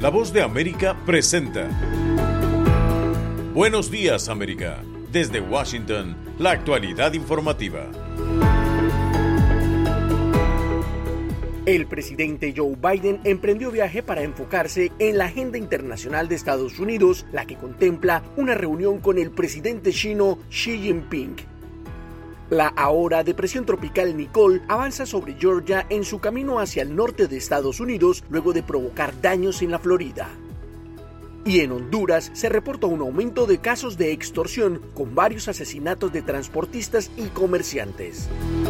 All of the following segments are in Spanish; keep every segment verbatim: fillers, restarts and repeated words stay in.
La Voz de América presenta Buenos Días, América. Desde Washington, la actualidad informativa. El presidente Joe Biden emprendió viaje para enfocarse en la agenda internacional de Estados Unidos, la que contempla una reunión con el presidente chino Xi Jinping. La ahora depresión tropical Nicole avanza sobre Georgia en su camino hacia el norte de Estados Unidos luego de provocar daños en la Florida. Y en Honduras se reporta un aumento de casos de extorsión con varios asesinatos de transportistas y comerciantes.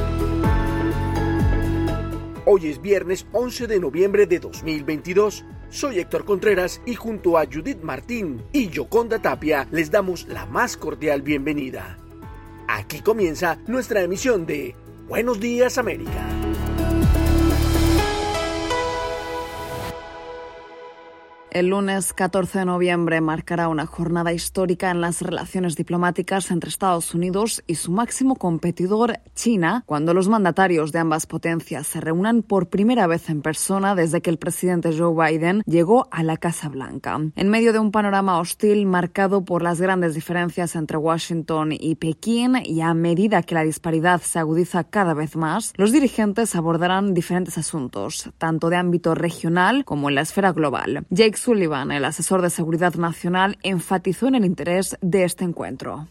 Hoy es viernes once de noviembre de dos mil veintidós. Soy Héctor Contreras y junto a Judith Martín y Yoconda Tapia les damos la más cordial bienvenida. Aquí comienza nuestra emisión de Buenos Días, América. El lunes catorce de noviembre marcará una jornada histórica en las relaciones diplomáticas entre Estados Unidos y su máximo competidor, China, cuando los mandatarios de ambas potencias se reúnan por primera vez en persona desde que el presidente Joe Biden llegó a la Casa Blanca. En medio de un panorama hostil marcado por las grandes diferencias entre Washington y Pekín y a medida que la disparidad se agudiza cada vez más, los dirigentes abordarán diferentes asuntos, tanto de ámbito regional como en la esfera global. Jake Sullivan, el asesor de seguridad nacional, enfatizó en el interés de este encuentro.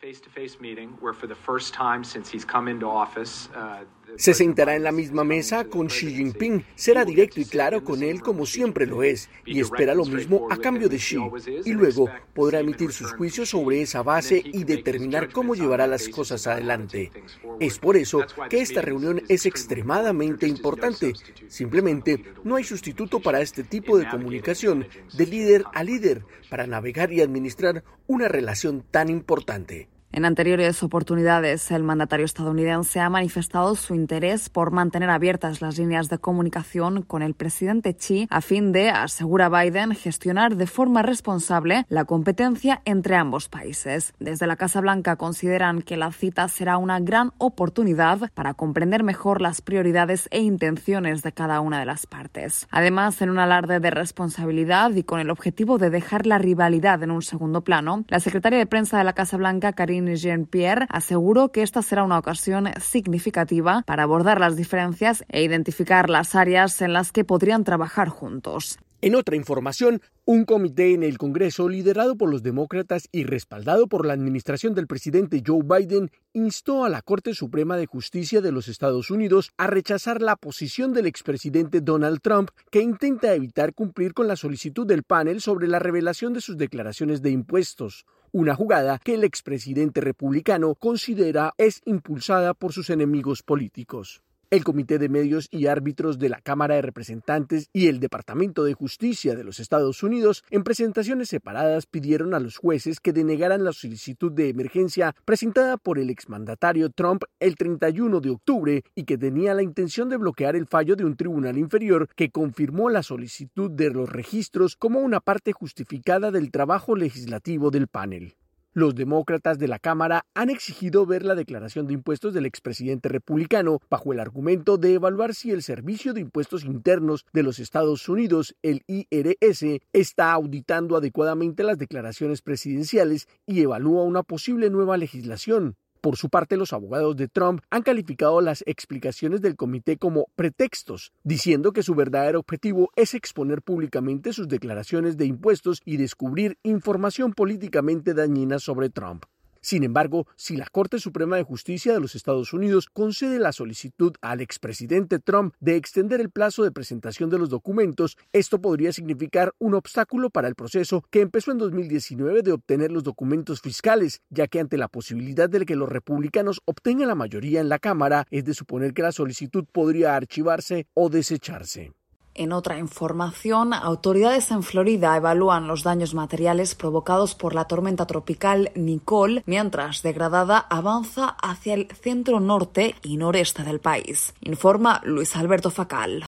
Se sentará en la misma mesa con Xi Jinping, será directo y claro con él como siempre lo es, y espera lo mismo a cambio de Xi, y luego podrá emitir sus juicios sobre esa base y determinar cómo llevará las cosas adelante. Es por eso que esta reunión es extremadamente importante. Simplemente no hay sustituto para este tipo de comunicación, de líder a líder, para navegar y administrar una relación tan importante. En anteriores oportunidades, el mandatario estadounidense ha manifestado su interés por mantener abiertas las líneas de comunicación con el presidente Xi a fin de, asegura Biden, gestionar de forma responsable la competencia entre ambos países. Desde la Casa Blanca consideran que la cita será una gran oportunidad para comprender mejor las prioridades e intenciones de cada una de las partes. Además, en un alarde de responsabilidad y con el objetivo de dejar la rivalidad en un segundo plano, la secretaria de prensa de la Casa Blanca, Karine Jean-Pierre, aseguró que esta será una ocasión significativa para abordar las diferencias e identificar las áreas en las que podrían trabajar juntos. En otra información, un comité en el Congreso liderado por los demócratas y respaldado por la administración del presidente Joe Biden instó a la Corte Suprema de Justicia de los Estados Unidos a rechazar la posición del expresidente Donald Trump, que intenta evitar cumplir con la solicitud del panel sobre la revelación de sus declaraciones de impuestos. Una jugada que el expresidente republicano considera es impulsada por sus enemigos políticos. El Comité de Medios y Árbitros de la Cámara de Representantes y el Departamento de Justicia de los Estados Unidos, en presentaciones separadas, pidieron a los jueces que denegaran la solicitud de emergencia presentada por el exmandatario Trump el treinta y uno de octubre y que tenía la intención de bloquear el fallo de un tribunal inferior que confirmó la solicitud de los registros como una parte justificada del trabajo legislativo del panel. Los demócratas de la Cámara han exigido ver la declaración de impuestos del expresidente republicano bajo el argumento de evaluar si el Servicio de Impuestos Internos de los Estados Unidos, el I R S, está auditando adecuadamente las declaraciones presidenciales y evalúa una posible nueva legislación. Por su parte, los abogados de Trump han calificado las explicaciones del comité como pretextos, diciendo que su verdadero objetivo es exponer públicamente sus declaraciones de impuestos y descubrir información políticamente dañina sobre Trump. Sin embargo, si la Corte Suprema de Justicia de los Estados Unidos concede la solicitud al expresidente Trump de extender el plazo de presentación de los documentos, esto podría significar un obstáculo para el proceso que empezó en dos mil diecinueve de obtener los documentos fiscales, ya que ante la posibilidad de que los republicanos obtengan la mayoría en la Cámara, es de suponer que la solicitud podría archivarse o desecharse. En otra información, autoridades en Florida evalúan los daños materiales provocados por la tormenta tropical Nicole, mientras degradada avanza hacia el centro norte y noreste del país. Informa Luis Alberto Facal.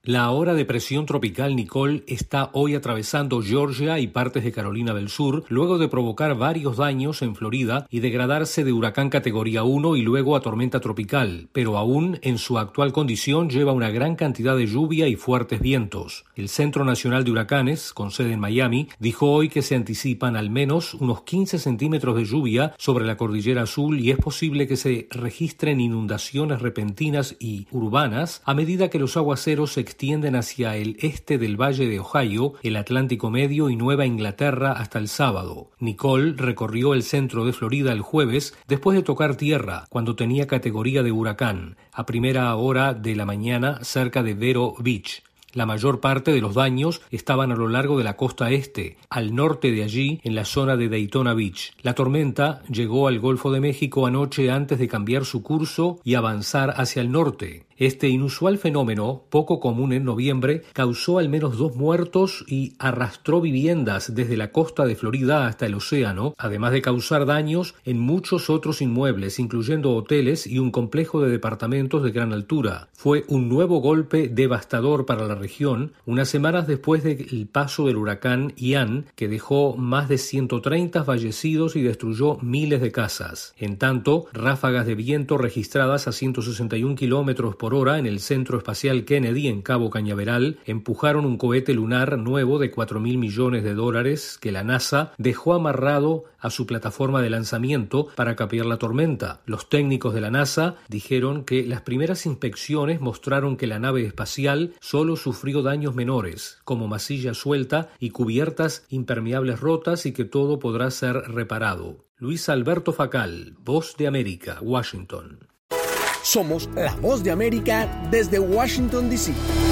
La ahora depresión tropical Nicole está hoy atravesando Georgia y partes de Carolina del Sur, luego de provocar varios daños en Florida y degradarse de huracán categoría uno y luego a tormenta tropical, pero aún en su actual condición lleva una gran cantidad de lluvia y fuertes vientos. El Centro Nacional de Huracanes, con sede en Miami, dijo hoy que se anticipan al menos unos quince centímetros de lluvia sobre la Cordillera Azul y es posible que se registren inundaciones repentinas y urbanas a medida que los aguaceros se extienden hacia el este del Valle de Ohio, el Atlántico Medio y Nueva Inglaterra hasta el sábado. Nicole recorrió el centro de Florida el jueves después de tocar tierra, cuando tenía categoría de huracán, a primera hora de la mañana cerca de Vero Beach. La mayor parte de los daños estaban a lo largo de la costa este, al norte de allí, en la zona de Daytona Beach. La tormenta llegó al Golfo de México anoche antes de cambiar su curso y avanzar hacia el norte. Este inusual fenómeno, poco común en noviembre, causó al menos dos muertos y arrastró viviendas desde la costa de Florida hasta el océano, además de causar daños en muchos otros inmuebles, incluyendo hoteles y un complejo de departamentos de gran altura. Fue un nuevo golpe devastador para la región, unas semanas después del paso del huracán Ian, que dejó más de ciento treinta fallecidos y destruyó miles de casas. En tanto, ráfagas de viento registradas a ciento sesenta y un kilómetros por hora en el Centro Espacial Kennedy en Cabo Cañaveral empujaron un cohete lunar nuevo de cuatro mil millones de dólares que la NASA dejó amarrado a su plataforma de lanzamiento para capear la tormenta. Los técnicos de la NASA dijeron que las primeras inspecciones mostraron que la nave espacial solo sufrió daños menores, como masilla suelta y cubiertas impermeables rotas, y que todo podrá ser reparado. Luis Alberto Facal, Voz de América, Washington. Somos la Voz de América desde Washington, D C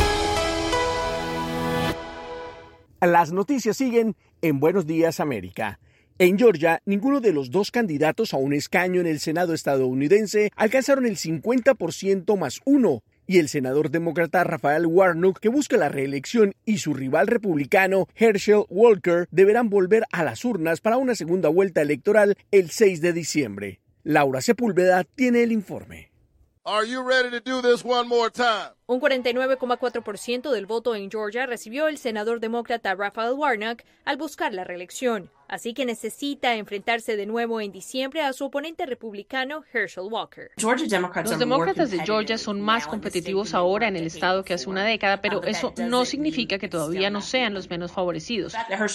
Las noticias siguen en Buenos Días América. En Georgia, ninguno de los dos candidatos a un escaño en el Senado estadounidense alcanzaron el cincuenta por ciento más uno, y el senador demócrata Raphael Warnock, que busca la reelección, y su rival republicano Herschel Walker deberán volver a las urnas para una segunda vuelta electoral el seis de diciembre. Laura Sepúlveda tiene el informe. Are you ready to do this one more time? Un cuarenta y nueve coma cuatro por ciento del voto en Georgia recibió el senador demócrata Raphael Warnock al buscar la reelección, así que necesita enfrentarse de nuevo en diciembre a su oponente republicano Herschel Walker. Los demócratas de Georgia son más competitivos ahora en el estado que hace una década, pero eso no significa que todavía no sean los menos favorecidos.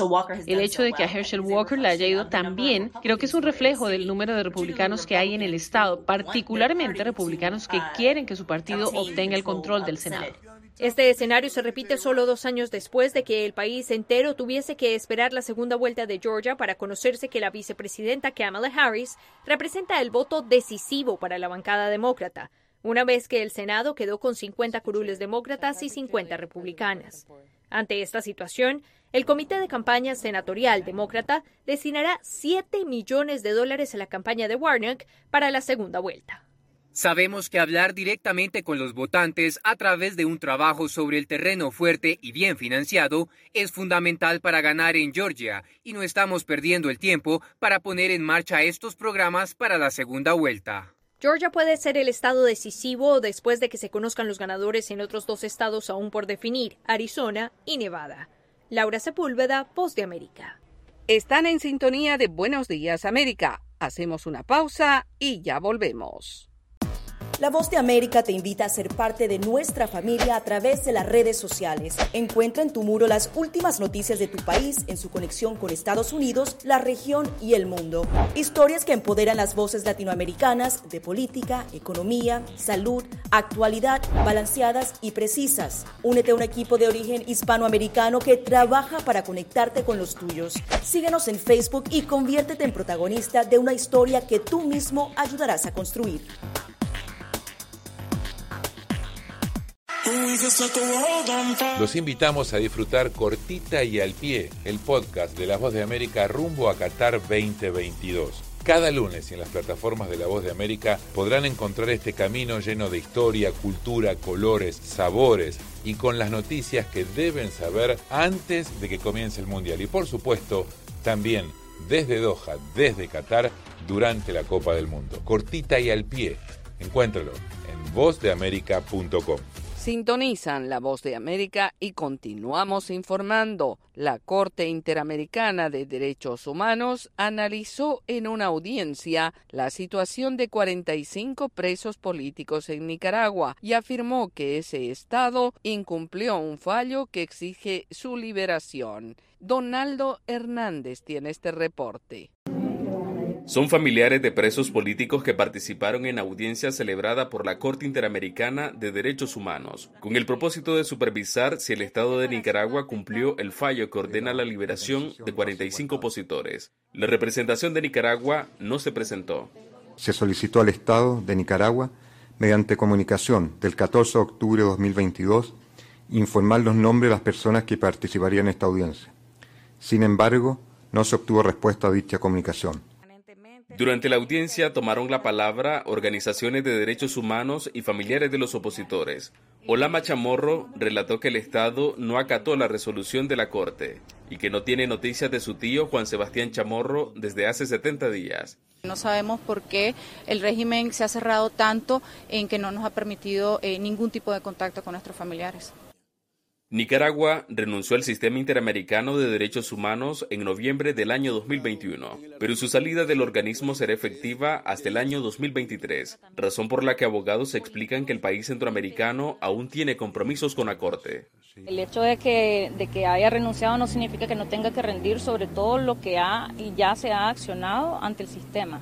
El hecho de que a Herschel Walker le haya ido tan bien, creo que es un reflejo del número de republicanos que hay en el estado, particularmente republicanos que quieren que su partido obtenga el control del Senado. Este escenario se repite solo dos años después de que el país entero tuviese que esperar la segunda vuelta de Georgia para conocerse que la vicepresidenta Kamala Harris representa el voto decisivo para la bancada demócrata, una vez que el Senado quedó con cincuenta curules demócratas y cincuenta republicanas. Ante esta situación, el Comité de Campaña Senatorial Demócrata destinará siete millones de dólares a la campaña de Warnock para la segunda vuelta. Sabemos que hablar directamente con los votantes a través de un trabajo sobre el terreno fuerte y bien financiado es fundamental para ganar en Georgia, y no estamos perdiendo el tiempo para poner en marcha estos programas para la segunda vuelta. Georgia puede ser el estado decisivo después de que se conozcan los ganadores en otros dos estados aún por definir, Arizona y Nevada. Laura Sepúlveda, Voz de América. Están en sintonía de Buenos Días América. Hacemos una pausa y ya volvemos. La Voz de América te invita a ser parte de nuestra familia a través de las redes sociales. Encuentra en tu muro las últimas noticias de tu país en su conexión con Estados Unidos, la región y el mundo. Historias que empoderan las voces latinoamericanas de política, economía, salud, actualidad, balanceadas y precisas. Únete a un equipo de origen hispanoamericano que trabaja para conectarte con los tuyos. Síguenos en Facebook y conviértete en protagonista de una historia que tú mismo ayudarás a construir. Los invitamos a disfrutar Cortita y al Pie, el podcast de La Voz de América rumbo a Qatar veinte veintidós. Cada lunes y en las plataformas de La Voz de América podrán encontrar este camino lleno de historia, cultura, colores, sabores y con las noticias que deben saber antes de que comience el Mundial. Y por supuesto, también desde Doha, desde Qatar, durante la Copa del Mundo. Cortita y al Pie. Encuéntralo en voz de américa punto com. Sintonizan La Voz de América y continuamos informando. La Corte Interamericana de Derechos Humanos analizó en una audiencia la situación de cuarenta y cinco presos políticos en Nicaragua y afirmó que ese estado incumplió un fallo que exige su liberación. Donaldo Hernández tiene este reporte. Son familiares de presos políticos que participaron en audiencia celebrada por la Corte Interamericana de Derechos Humanos, con el propósito de supervisar si el Estado de Nicaragua cumplió el fallo que ordena la liberación de cuarenta y cinco opositores. La representación de Nicaragua no se presentó. Se solicitó al Estado de Nicaragua, mediante comunicación del catorce de octubre de dos mil veintidós, informar los nombres de las personas que participarían en esta audiencia. Sin embargo, no se obtuvo respuesta a dicha comunicación. Durante la audiencia tomaron la palabra organizaciones de derechos humanos y familiares de los opositores. Olama Chamorro relató que el Estado no acató la resolución de la Corte y que no tiene noticias de su tío Juan Sebastián Chamorro desde hace setenta días. No sabemos por qué el régimen se ha cerrado tanto en que no nos ha permitido eh, ningún tipo de contacto con nuestros familiares. Nicaragua renunció al sistema interamericano de derechos humanos en noviembre del año dos mil veintiuno, pero su salida del organismo será efectiva hasta el año dos mil veintitrés, razón por la que abogados explican que el país centroamericano aún tiene compromisos con la Corte. El hecho de que, de que haya renunciado no significa que no tenga que rendir sobre todo lo que ha y ya se ha accionado ante el sistema.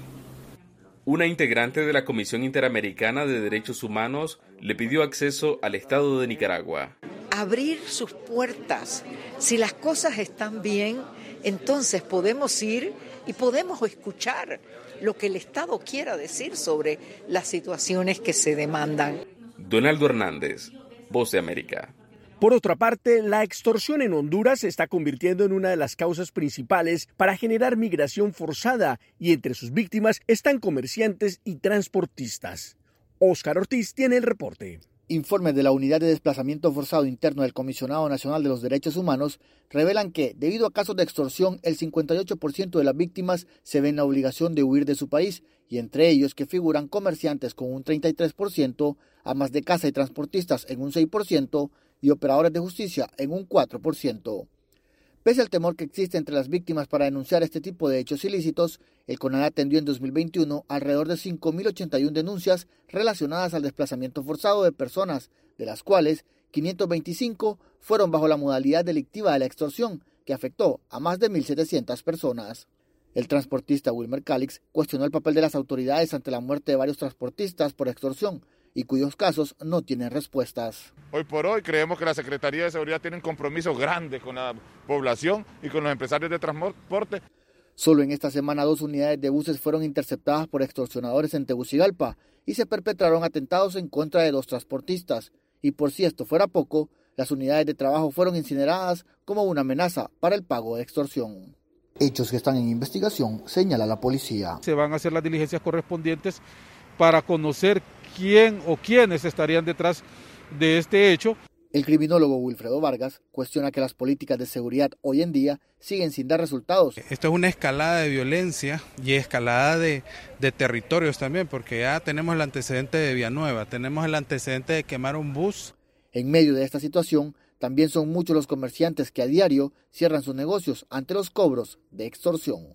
Una integrante de la Comisión Interamericana de Derechos Humanos le pidió acceso al Estado de Nicaragua. Abrir sus puertas. Si las cosas están bien, entonces podemos ir y podemos escuchar lo que el Estado quiera decir sobre las situaciones que se demandan. Donaldo Hernández, Voz de América. Por otra parte, la extorsión en Honduras se está convirtiendo en una de las causas principales para generar migración forzada y entre sus víctimas están comerciantes y transportistas. Óscar Ortiz tiene el reporte. Informes de la Unidad de Desplazamiento Forzado Interno del Comisionado Nacional de los Derechos Humanos revelan que, debido a casos de extorsión, el cincuenta y ocho por ciento de las víctimas se ven la obligación de huir de su país, y entre ellos que figuran comerciantes con un treinta y tres por ciento, amas de casa y transportistas en un seis por ciento y operadores de justicia en un cuatro por ciento. Pese al temor que existe entre las víctimas para denunciar este tipo de hechos ilícitos, el CONADE atendió en dos mil veintiuno alrededor de cinco mil ochenta y una denuncias relacionadas al desplazamiento forzado de personas, de las cuales quinientas veinticinco fueron bajo la modalidad delictiva de la extorsión, que afectó a más de mil setecientas personas. El transportista Wilmer Calix cuestionó el papel de las autoridades ante la muerte de varios transportistas por extorsión, y cuyos casos no tienen respuestas. Hoy por hoy creemos que la Secretaría de Seguridad tiene un compromiso grande con la población y con los empresarios de transporte. Solo en esta semana dos unidades de buses fueron interceptadas por extorsionadores en Tegucigalpa y se perpetraron atentados en contra de dos transportistas. Y por si esto fuera poco, las unidades de trabajo fueron incineradas como una amenaza para el pago de extorsión. Hechos que están en investigación, señala la policía. Se van a hacer las diligencias correspondientes para conocer quién o quiénes estarían detrás de este hecho. El criminólogo Wilfredo Vargas cuestiona que las políticas de seguridad hoy en día siguen sin dar resultados. Esto es una escalada de violencia y escalada de, de territorios también, porque ya tenemos el antecedente de Villanueva, tenemos el antecedente de quemar un bus. En medio de esta situación, también son muchos los comerciantes que a diario cierran sus negocios ante los cobros de extorsión.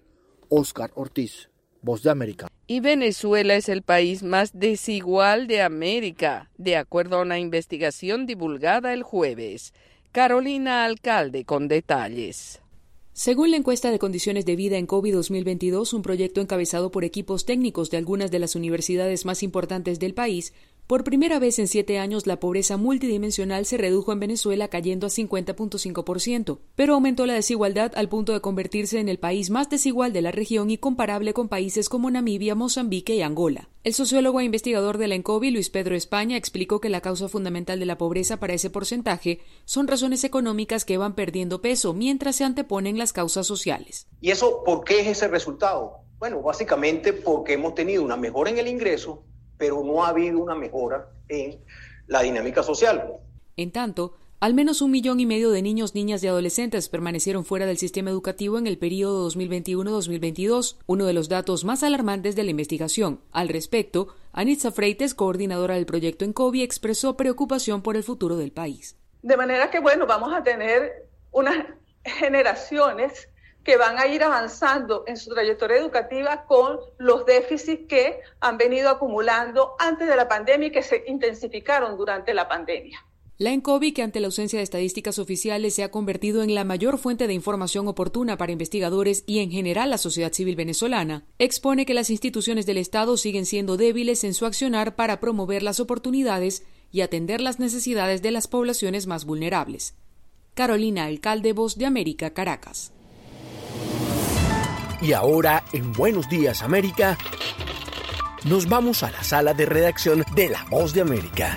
Óscar Ortiz, Voz de América. Y Venezuela es el país más desigual de América, de acuerdo a una investigación divulgada el jueves. Carolina Alcalde con detalles. Según la encuesta de condiciones de vida en COVID dos mil veintidós, un proyecto encabezado por equipos técnicos de algunas de las universidades más importantes del país, por primera vez en siete años la pobreza multidimensional se redujo en Venezuela cayendo a cincuenta punto cinco por ciento, pero aumentó la desigualdad al punto de convertirse en el país más desigual de la región y comparable con países como Namibia, Mozambique y Angola. El sociólogo e investigador de la ENCOVI, Luis Pedro España, explicó que la causa fundamental de la pobreza para ese porcentaje son razones económicas que van perdiendo peso mientras se anteponen las causas sociales. ¿Y eso por qué es ese resultado? Bueno, básicamente porque hemos tenido una mejora en el ingreso, pero no ha habido una mejora en la dinámica social. En tanto, Al menos un millón y medio de niños, niñas y adolescentes permanecieron fuera del sistema educativo en el periodo dos mil veintiuno a dos mil veintidós, uno de los datos más alarmantes de la investigación. Al respecto, Anitza Freites, coordinadora del proyecto ENCOBI, expresó preocupación por el futuro del país. De manera que, bueno, vamos a tener unas generaciones que van a ir avanzando en su trayectoria educativa con los déficits que han venido acumulando antes de la pandemia y que se intensificaron durante la pandemia. La ENCOBI, que ante la ausencia de estadísticas oficiales se ha convertido en la mayor fuente de información oportuna para investigadores y en general la sociedad civil venezolana, expone que las instituciones del Estado siguen siendo débiles en su accionar para promover las oportunidades y atender las necesidades de las poblaciones más vulnerables. Carolina Alcalde, Voz de América, Caracas. Y ahora, en Buenos Días América, nos vamos a la sala de redacción de La Voz de América.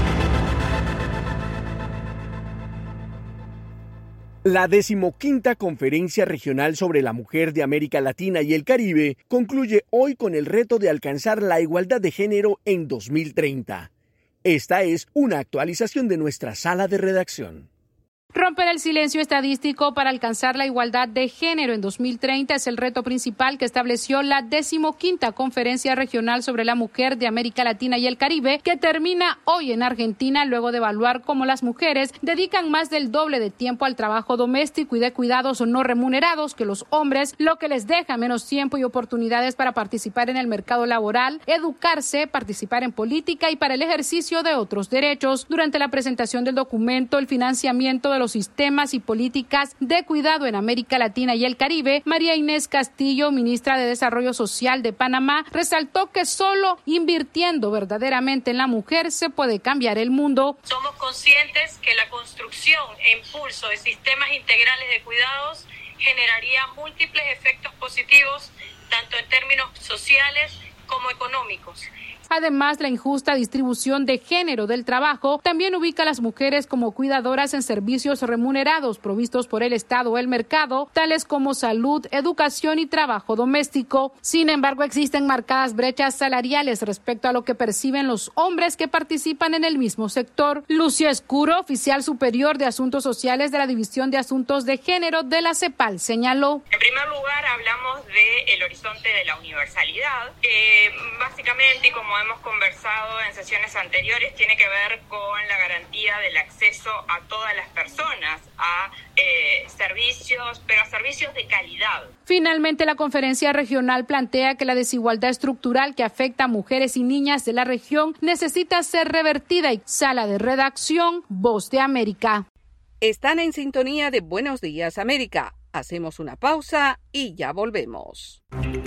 La decimoquinta Conferencia Regional sobre la Mujer de América Latina y el Caribe concluye hoy con el reto de alcanzar la igualdad de género en dos mil treinta. Esta es una actualización de nuestra sala de redacción. Romper el silencio estadístico para alcanzar la igualdad de género en dos mil treinta es el reto principal que estableció la decimoquinta Conferencia Regional sobre la Mujer de América Latina y el Caribe, que termina hoy en Argentina luego de evaluar cómo las mujeres dedican más del doble de tiempo al trabajo doméstico y de cuidados no remunerados que los hombres, lo que les deja menos tiempo y oportunidades para participar en el mercado laboral, educarse, participar en política y para el ejercicio de otros derechos. Durante la presentación del documento, el financiamiento de los sistemas y políticas de cuidado en América Latina y el Caribe, María Inés Castillo, ministra de Desarrollo Social de Panamá, resaltó que solo invirtiendo verdaderamente en la mujer se puede cambiar el mundo. Somos conscientes que la construcción e impulso de sistemas integrales de cuidados generaría múltiples efectos positivos, tanto en términos sociales como económicos. Además, la injusta distribución de género del trabajo también ubica a las mujeres como cuidadoras en servicios remunerados provistos por el Estado o el mercado, tales como salud, educación y trabajo doméstico. Sin embargo, existen marcadas brechas salariales respecto a lo que perciben los hombres que participan en el mismo sector. Lucia Escuro, oficial superior de Asuntos Sociales de la División de Asuntos de Género de la CEPAL, señaló. En primer lugar, hablamos del horizonte de la universalidad, que básicamente, y como hemos conversado en sesiones anteriores, tiene que ver con la garantía del acceso a todas las personas a eh, servicios, pero a servicios de calidad. Finalmente, la conferencia regional plantea que la desigualdad estructural que afecta a mujeres y niñas de la región necesita ser revertida. Y sala de redacción, Voz de América. Están en sintonía de Buenos Días América. Hacemos una pausa y ya volvemos.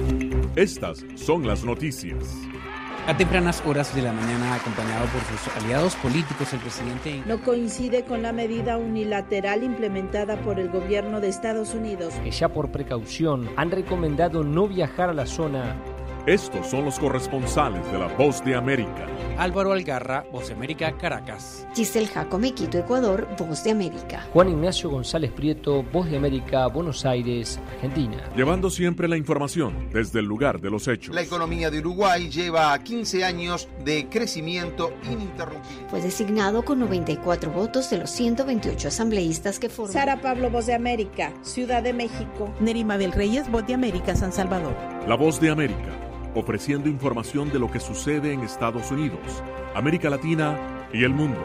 Estas son las noticias. A tempranas horas de la mañana, acompañado por sus aliados políticos, el presidente no coincide con la medida unilateral implementada por el gobierno de Estados Unidos, que ya por precaución han recomendado no viajar a la zona. Estos son los corresponsales de La Voz de América. Álvaro Algarra, Voz de América, Caracas. Giselle Jacome, Quito, Ecuador, Voz de América. Juan Ignacio González Prieto, Voz de América, Buenos Aires, Argentina. Llevando siempre la información desde el lugar de los hechos. La economía de Uruguay lleva quince años de crecimiento ininterrumpido. Fue designado con noventa y cuatro votos de los ciento veintiocho asambleístas que forman. Sara Pablo, Voz de América, Ciudad de México. Nerima Bel Reyes, Voz de América, San Salvador. La Voz de América, ofreciendo información de lo que sucede en Estados Unidos, América Latina y el mundo.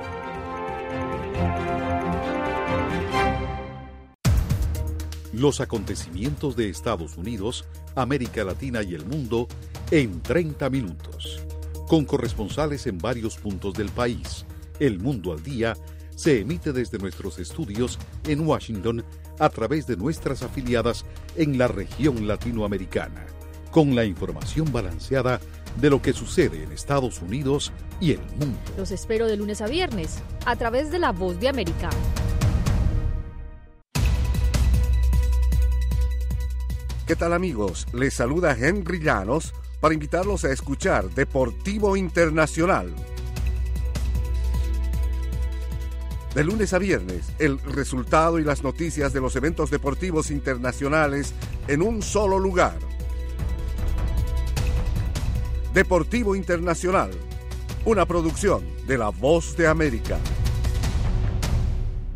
Los acontecimientos de Estados Unidos, América Latina y el mundo en treinta minutos. Con corresponsales en varios puntos del país. El Mundo al Día se emite desde nuestros estudios en Washington a través de nuestras afiliadas en la región latinoamericana, con la información balanceada de lo que sucede en Estados Unidos y el mundo. Los espero de lunes a viernes, a través de La Voz de América. ¿Qué tal, amigos? Les saluda Henry Llanos para invitarlos a escuchar Deportivo Internacional. De lunes a viernes, el resultado y las noticias de los eventos deportivos internacionales en un solo lugar. Deportivo Internacional, una producción de La Voz de América.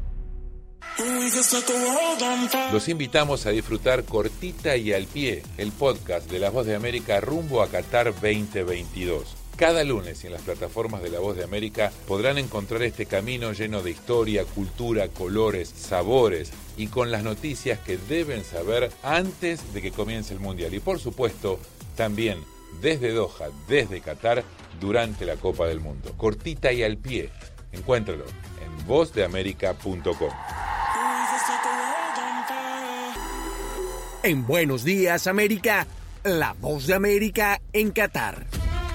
Los invitamos a disfrutar Cortita y al Pie, el podcast de La Voz de América rumbo a Qatar veinte veintidós. Cada lunes en las plataformas de La Voz de América podrán encontrar este camino lleno de historia, cultura, colores, sabores y con las noticias que deben saber antes de que comience el Mundial. Y por supuesto, también desde Doha, desde Qatar, durante la Copa del Mundo. Cortita y al Pie. Encuéntralo en voz de américa punto com. En Buenos Días América, La Voz de América en Qatar.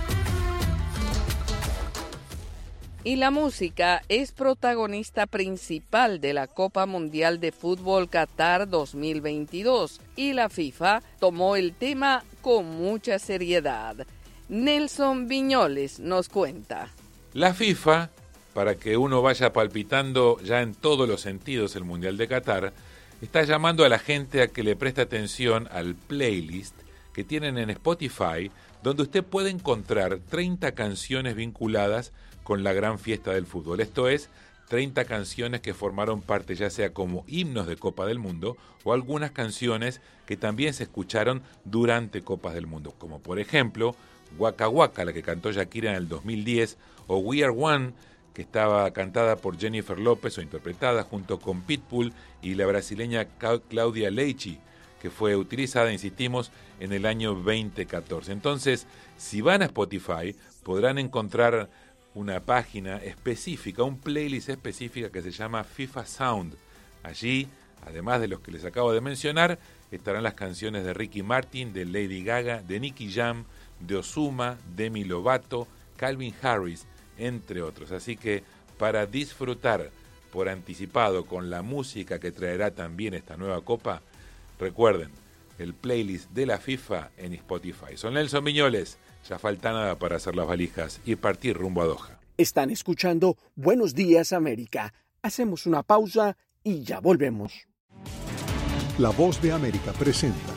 Y la música es protagonista principal de la Copa Mundial de Fútbol Qatar dos mil veintidós y la FIFA tomó el tema con mucha seriedad. Nelson Viñoles nos cuenta. La FIFA, para que uno vaya palpitando ya en todos los sentidos el Mundial de Qatar, está llamando a la gente a que le preste atención al playlist que tienen en Spotify, donde usted puede encontrar treinta canciones vinculadas con la gran fiesta del fútbol. Esto es, treinta canciones que formaron parte ya sea como himnos de Copa del Mundo o algunas canciones que también se escucharon durante Copas del Mundo, como por ejemplo Waka Waka, la que cantó Shakira en el dos mil diez, o We Are One, que estaba cantada por Jennifer López o interpretada junto con Pitbull y la brasileña Claudia Leichi, que fue utilizada, insistimos, en el año veinte catorce. Entonces, si van a Spotify, podrán encontrar una página específica, un playlist específica que se llama FIFA Sound. Allí, además de los que les acabo de mencionar, estarán las canciones de Ricky Martin, de Lady Gaga, de Nicky Jam, de Ozuna, Demi Lovato, Calvin Harris, entre otros. Así que para disfrutar por anticipado con la música que traerá también esta nueva Copa, recuerden, el playlist de la FIFA en Spotify. Son Nelson Viñoles. Ya falta nada para hacer las valijas y partir rumbo a Doha. Están escuchando Buenos Días América. Hacemos una pausa y ya volvemos. La Voz de América presenta.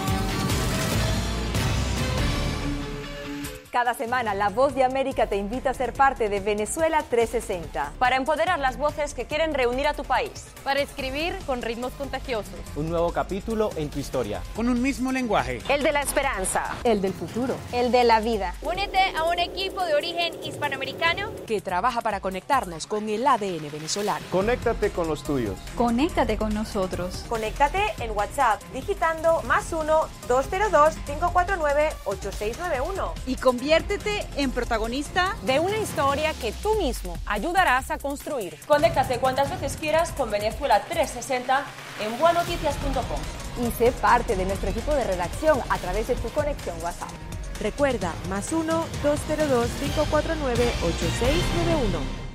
Cada semana, La Voz de América te invita a ser parte de Venezuela trescientos sesenta. Para empoderar las voces que quieren reunir a tu país. Para escribir con ritmos contagiosos. Un nuevo capítulo en tu historia. Con un mismo lenguaje. El de la esperanza. El del futuro. El de la vida. Únete a un equipo de origen hispanoamericano que trabaja para conectarnos con el A D N venezolano. Conéctate con los tuyos. Conéctate con nosotros. Conéctate en WhatsApp digitando más uno, dos cero dos, cinco cuatro nueve, ocho seis nueve uno. Y con Conviértete en protagonista de una historia que tú mismo ayudarás a construir. Conéctate cuantas veces quieras con Venezuela trescientos sesenta en bua noticias punto com. Y sé parte de nuestro equipo de redacción a través de tu conexión WhatsApp. Recuerda, más uno, dos cero dos, cinco cuatro nueve, ocho seis nueve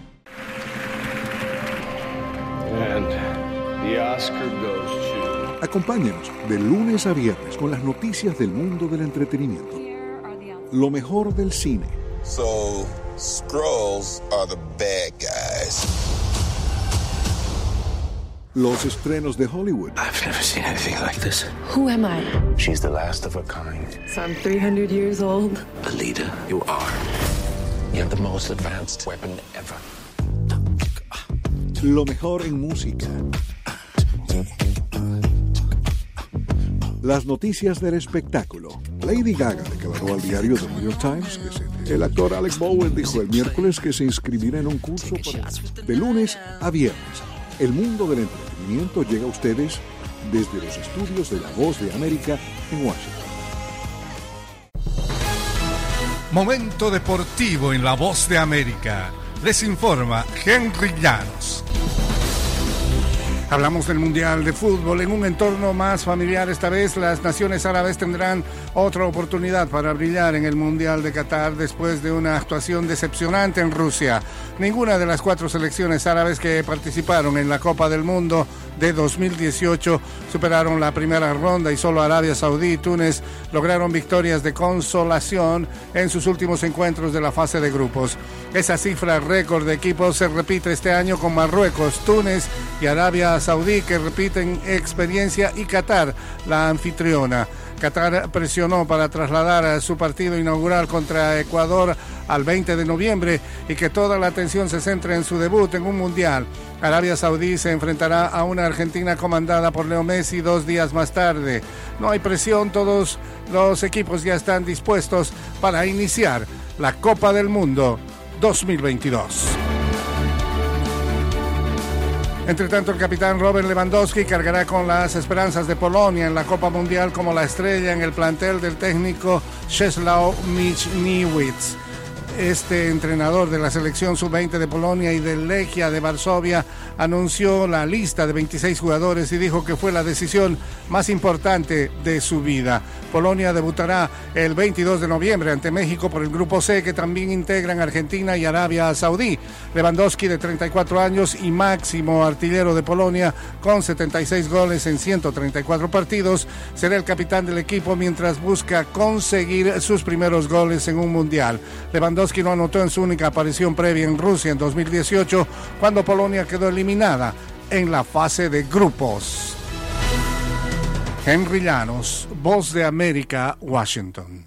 uno. And the Oscar goes to... Acompáñenos de lunes a viernes con las noticias del mundo del entretenimiento. Lo mejor del cine. So, Skrulls are the bad guys. Los estrenos de Hollywood. I've never seen anything like this. Who am I? She's the last of her kind. So I'm three hundred years old. A leader, you are. You have the most advanced weapon ever. Lo mejor en música. Las noticias del espectáculo. Lady Gaga declaró al diario The New York Times que se... El actor Alec Baldwin dijo el miércoles que se inscribirá en un curso para... de lunes a viernes. El mundo del entretenimiento llega a ustedes desde los estudios de La Voz de América en Washington. Momento deportivo en La Voz de América. Les informa Henry Llanos. Hablamos del Mundial de Fútbol en un entorno más familiar. Esta vez las naciones árabes tendrán otra oportunidad para brillar en el Mundial de Qatar después de una actuación decepcionante en Rusia. Ninguna de las cuatro selecciones árabes que participaron en la Copa del Mundo de dos mil dieciocho superaron la primera ronda y solo Arabia Saudí y Túnez lograron victorias de consolación en sus últimos encuentros de la fase de grupos. Esa cifra récord de equipos se repite este año con Marruecos, Túnez y Arabia Saudí, que repiten experiencia, y Qatar, la anfitriona. Qatar presionó para trasladar su partido inaugural contra Ecuador al veinte de noviembre y que toda la atención se centre en su debut en un mundial. Arabia Saudí se enfrentará a una Argentina comandada por Leo Messi dos días más tarde. No hay presión, todos los equipos ya están dispuestos para iniciar la Copa del Mundo dos mil veintidós. Entre tanto, el capitán Robert Lewandowski cargará con las esperanzas de Polonia en la Copa Mundial como la estrella en el plantel del técnico Czesław Michniewicz. Este entrenador de la selección sub veinte de Polonia y del Legia de Varsovia anunció la lista de veintiséis jugadores y dijo que fue la decisión más importante de su vida. Polonia debutará el veintidós de noviembre ante México por el Grupo C, que también integran Argentina y Arabia Saudí. Lewandowski, de treinta y cuatro años y máximo artillero de Polonia, con setenta y seis goles en ciento treinta y cuatro partidos, será el capitán del equipo mientras busca conseguir sus primeros goles en un mundial. Lewandowski no anotó en su única aparición previa en Rusia en dos mil dieciocho, cuando Polonia quedó eliminada en la fase de grupos. Henry Llanos, Voz de América, Washington.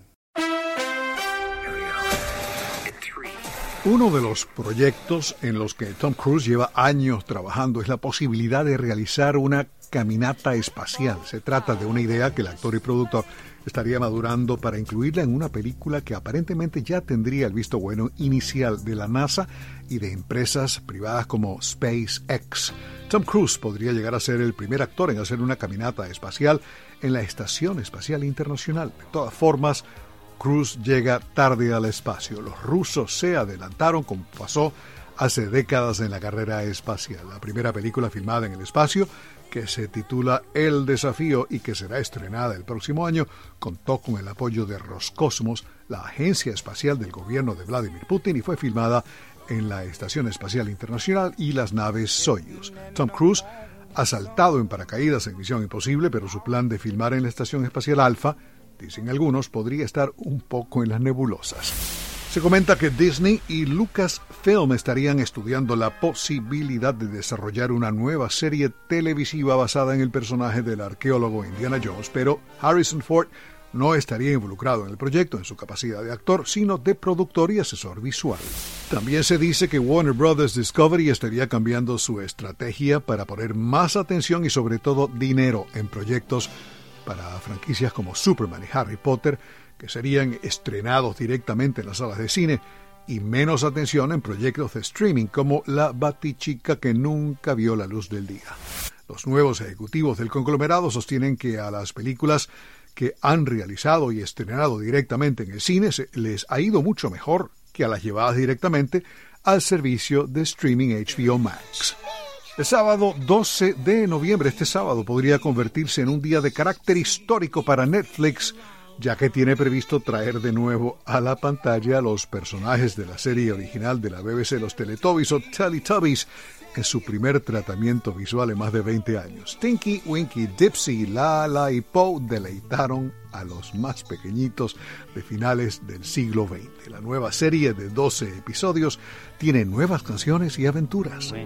Uno de los proyectos en los que Tom Cruise lleva años trabajando es la posibilidad de realizar una caminata espacial. Se trata de una idea que el actor y productor estaría madurando para incluirla en una película que aparentemente ya tendría el visto bueno inicial de la NASA y de empresas privadas como SpaceX. Tom Cruise podría llegar a ser el primer actor en hacer una caminata espacial en la Estación Espacial Internacional. De todas formas, Cruise llega tarde al espacio. Los rusos se adelantaron, como pasó hace décadas en la carrera espacial. La primera película filmada en el espacio, que se titula El Desafío y que será estrenada el próximo año, contó con el apoyo de Roscosmos, la agencia espacial del gobierno de Vladimir Putin, y fue filmada en la Estación Espacial Internacional y las naves Soyuz. Tom Cruise ha saltado en paracaídas en Misión Imposible, pero su plan de filmar en la Estación Espacial Alpha, dicen algunos, podría estar un poco en las nebulosas. Se comenta que Disney y Lucasfilm estarían estudiando la posibilidad de desarrollar una nueva serie televisiva basada en el personaje del arqueólogo Indiana Jones, pero Harrison Ford no estaría involucrado en el proyecto en su capacidad de actor, sino de productor y asesor visual. También se dice que Warner Brothers Discovery estaría cambiando su estrategia para poner más atención y sobre todo dinero en proyectos para franquicias como Superman y Harry Potter, que serían estrenados directamente en las salas de cine, y menos atención en proyectos de streaming como La Batichica, que nunca vio la luz del día. Los nuevos ejecutivos del conglomerado sostienen que a las películas que han realizado y estrenado directamente en el cine se les ha ido mucho mejor que a las llevadas directamente al servicio de streaming H B O Max. El sábado doce de noviembre, este sábado, podría convertirse en un día de carácter histórico para Netflix, ya que tiene previsto traer de nuevo a la pantalla a los personajes de la serie original de la B B C, los Teletubbies o Teletubbies, en su primer tratamiento visual en más de veinte años. Tinky, Winky, Dipsy, Lala y Poe deleitaron a los más pequeñitos de finales del siglo veinte. La nueva serie de doce episodios tiene nuevas canciones y aventuras.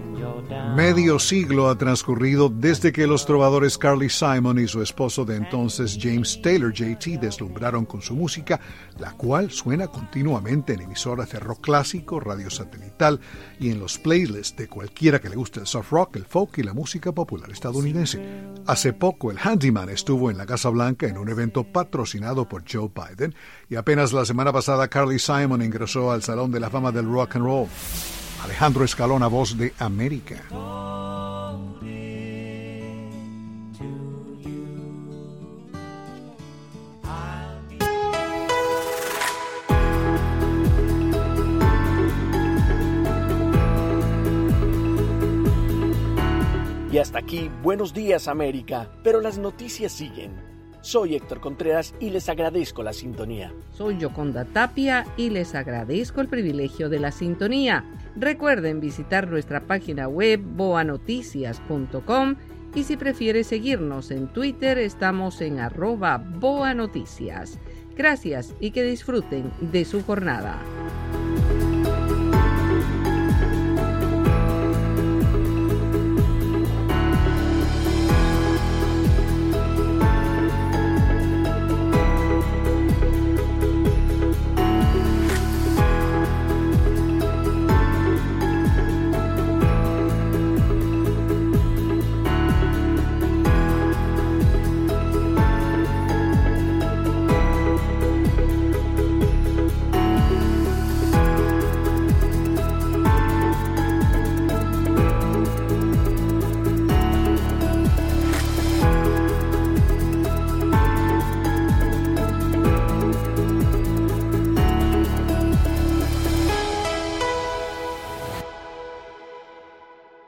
Medio siglo ha transcurrido desde que los trovadores Carly Simon y su esposo de entonces James Taylor J T deslumbraron con su música, la cual suena continuamente en emisoras de rock clásico, radio satelital y en los playlists de cualquiera que le guste el soft rock, el folk y la música popular estadounidense. Hace poco el Handyman estuvo en la Casa Blanca en un evento patrocinado por Joe Biden, y apenas la semana pasada Carly Simon ingresó al Salón de la Fama del Rock and Roll. Alejandro Escalona, Voz de América. Y hasta aquí, Buenos Días América, pero las noticias siguen. Soy Héctor Contreras y les agradezco la sintonía. Soy Yoconda Tapia y les agradezco el privilegio de la sintonía. Recuerden visitar nuestra página web boa noticias punto com y si prefiere seguirnos en Twitter estamos en arroba boanoticias. Gracias y que disfruten de su jornada.